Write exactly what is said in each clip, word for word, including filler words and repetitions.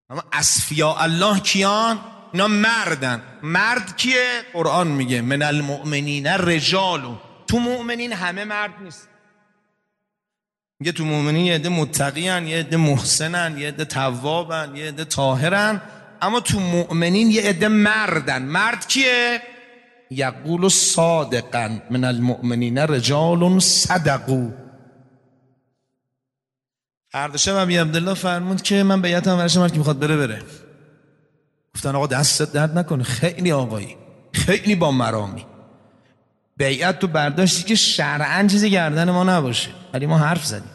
اما اصفیاء الله کیان؟ اینا مردن. مرد کیه؟ قرآن میگه من المؤمنین رجال. تو مؤمنین همه مرد نیست. میگه تو مؤمنین یه عده متقیان، یه عده محسنن، یه عده توابن، یه عده طاهرن، اما تو مؤمنین یه عده مردن. مرد کیه؟ یقول صادقا من المؤمنین رجال صدقوا. فردا شب ابی عبدالله فرمود که من بیعتم ورشم، هر کی میخواد بره بره. گفتن آقا دستت درد نکنه، خیلی آقایی، خیلی با مرامی. بیعت تو برداشتی که شرعاً چیزی گردن ما نباشه، ولی ما حرف زدیم.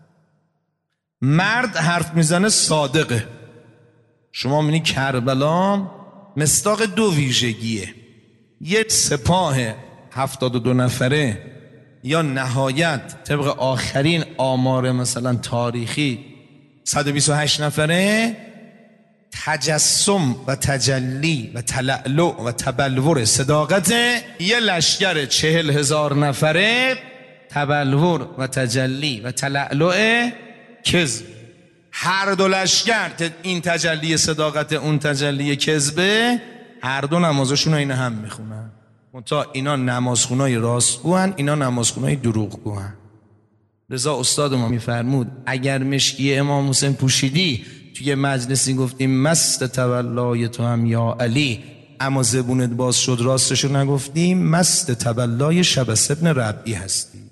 مرد حرف میزنه صادقه. شما میبینی کربلا مصداق دو ویژگیه، یک سپاه هفتاد و دو نفره یا نهایت طبق آخرین آمار مثلا تاریخی صد و بیست و هشت نفره، تجسم و تجلی و تلألؤ و تبلور صداقت. یه لشکر چهل هزار نفره، تبلور و تجلی و تلألؤ کذب. هر دو لشکر، این تجلی صداقت اون تجلی کذبه، هر دو نمازشون رو این هم میخونن. منتها اینا نمازخونای راستگوان، اینا نمازخونای دروغگوان. رضا استاد ما میفرمود اگر مشکی امام حسین پوشیدی توی مجلسی گفتیم مست تولای تو هم یا علی، اما زبونت باز شد راستشو نگفتیم، مست تولای شبس ابن ربعی هستی.